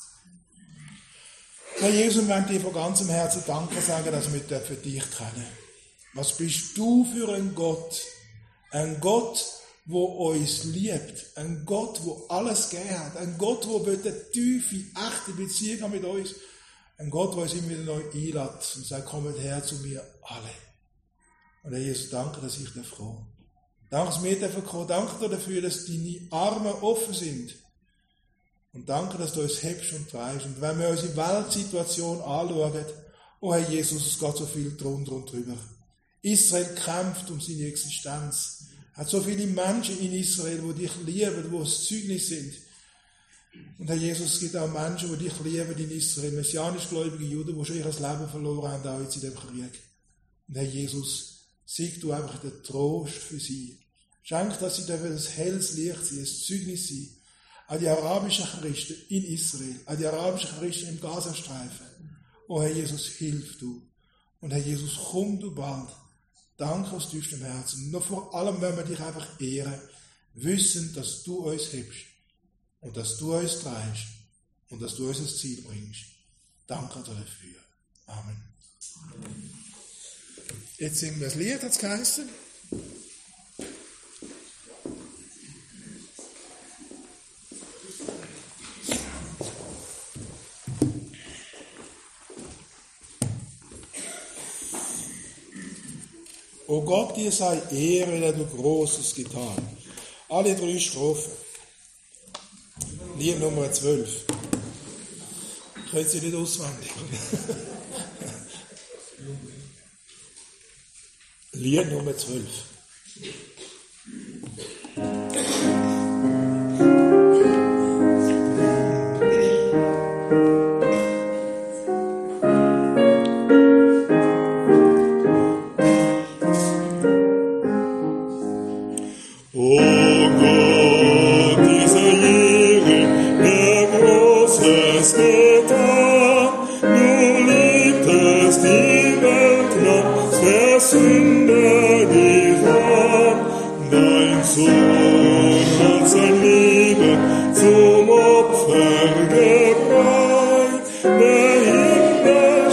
Herr Jesus, wir wollen dir von ganzem Herzen Danke sagen, dass wir dich kennen. Was bist du für ein Gott? Ein Gott, wo uns liebt. Ein Gott, wo alles gegeben hat. Ein Gott, wo eine tiefe, echte Beziehung hat mit uns. Ein Gott, der uns immer wieder neu einlädt und sagt, kommt her zu mir alle. Und Herr Jesus, danke, dass ich kommen darf. Danke, dass wir kommen. Danke dir dafür, dass deine Arme offen sind. Und danke, dass du uns hebst und trägst. Und wenn wir unsere Weltsituation anschauen, oh Herr Jesus, es geht so viel drunter und drüber. Israel kämpft um seine Existenz. Hat so viele Menschen in Israel, die dich lieben, die das Zeugnis sind. Und Herr Jesus, es gibt auch Menschen, die dich lieben in Israel, messianisch-gläubige Juden, die schon ihr Leben verloren haben, auch jetzt in dem Krieg. Und Herr Jesus, sieg du einfach den Trost für sie. Schenk, dass sie dürfen das helles Licht sein, das Zeugnis sein. An die arabischen Christen in Israel, an die arabischen Christen im Gazastreifen. Oh Herr Jesus, hilf du. Und Herr Jesus, komm du bald. Danke aus tiefstem Herzen. Und noch vor allem, wenn wir dich einfach ehren, wissen, dass du uns hebst. Und dass du uns trägst. Und dass du uns ins Ziel bringst. Danke dir dafür. Amen. Jetzt singen wir das Lied, hat es geheißen. O Gott, dir sei Ehre, der du Großes getan. Alle 3 Strophen. Lied Nummer 12. Ich höre sie nicht auswendig. Lied Nummer 12. Zum Opfer gebracht, der Himmel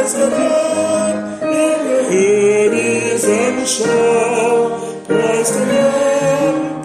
preis den Herrn, in der Höhe diesen Schau. Preis den Herrn,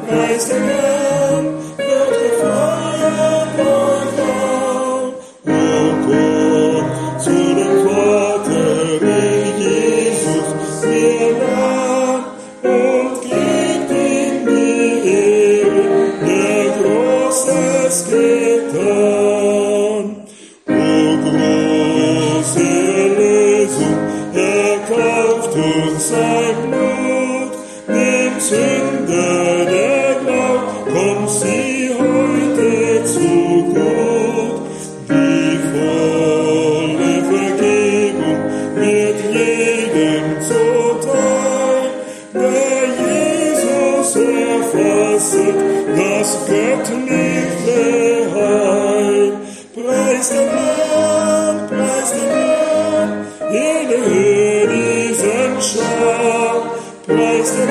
wird gefeiert euch auch. O kommt zu dem Vater in Jesus, wir nah, und gebt ihm die Ehre, der Großes getan. O große Erlösung, erkauft uns sein Blut, dem Sünder der Glaub, kommt sie heute zu gut. Die volle Vergebung wird jedem zuteil, der Jesus erfasset, das göttliche Heil. Preis den Herrn, in der Höhe diesen Schau. Preis den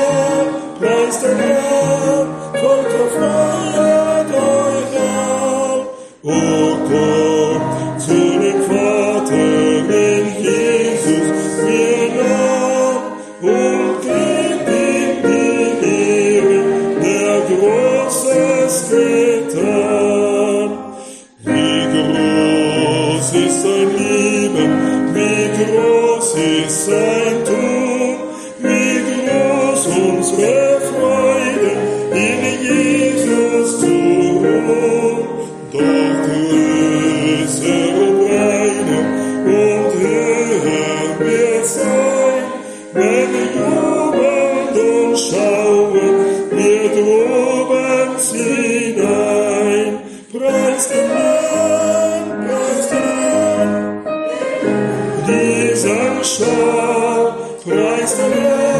Herrn, Volk feiert euch auch. O kommt zu dem Vater in Jesus, wir nah, und gebt ihm die Ehre, der Großes getan. Wie groß ist sein Liebe, wie groß ist sein Tun, wie groß unsere Freude, in Jesus zu ruhen. Doch größer und breiter und höher wird sein, wenn jubelnd und schauen wir droben hinein. Preis den Herrn, diesen Schau. Preis den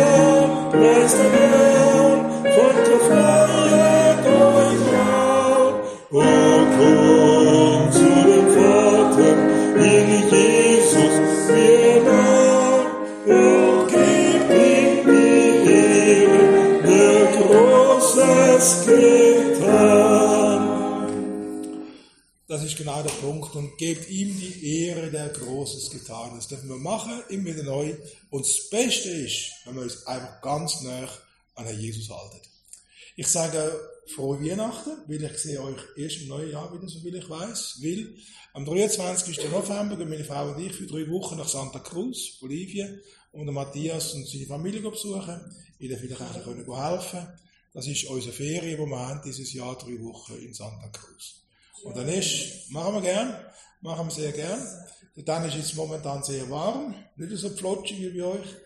Herrn, Volk feiert euch auch. O kommt zu dem Vater in Jesus, wir nah, und gebt ihm die Ehre, der Großes getan. Das ist genau der Punkt. Und gebt ihm die Ehre, der Großes getan. Das dürfen wir machen, immer wieder neu. Und das Beste ist, wenn wir uns einfach ganz nah an Herrn Jesus halten. Ich sage frohe Weihnachten, weil ich sehe euch erst im neuen Jahr wieder, so viel ich weiß. Weil am 23. November gehen meine Frau und ich für 3 Wochen nach Santa Cruz, Bolivien, um den Matthias und seine Familie zu besuchen, ihnen vielleicht auch helfen können. Das ist unsere Ferien, die wir haben dieses Jahr, 3 Wochen in Santa Cruz. Und dann machen wir sehr gern. Dann ist es momentan sehr warm, nicht so flotschig wie bei euch.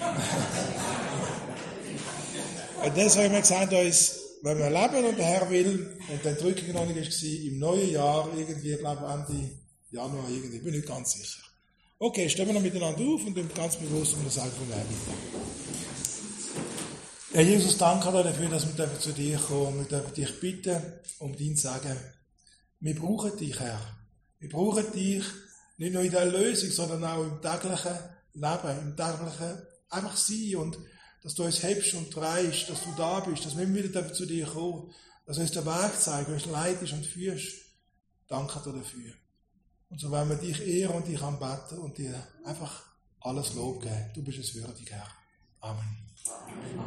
Und deshalb haben wir gesagt, wenn wir leben und der Herr will, und die Entrückung noch nicht war, im neuen Jahr, irgendwie, ich glaube Ende Januar, irgendwie, bin ich nicht ganz sicher. Okay, stehen wir noch miteinander auf und dann ganz bewusst um das Sagen von mir Herr Jesus, danke dir dafür, dass wir zu dir kommen. Wir dürfen dich bitten, um dein Sagen. Wir brauchen dich, Herr. Wir brauchen dich nicht nur in der Erlösung, sondern auch im täglichen Leben, im täglichen einfach sein und dass du uns hebst und trägst, dass du da bist, dass wir wieder zu dir kommen, dass du uns den Weg zeigst, uns leitest und führst. Danke dir dafür. Und so wollen wir dich ehren und dich anbeten und dir einfach alles Lob geben. Du bist es würdig, Herr. Amen.